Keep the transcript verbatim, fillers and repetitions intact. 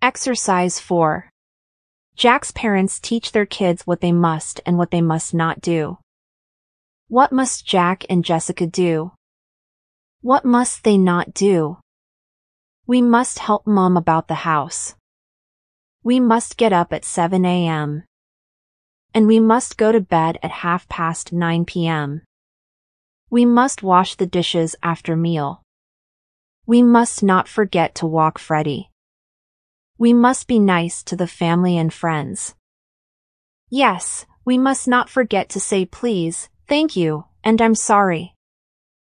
Exercise four. Jack's parents teach their kids what they must and what they must not do. What must Jack and Jessica do? What must they not do? We must help Mom about the house. We must get up at seven a m And we must go to bed at half past nine p m We must wash the dishes after meal. We must not forget to walk Freddie. We must be nice to the family and friends. Yes, we must not forget to say please, thank you, and I'm sorry.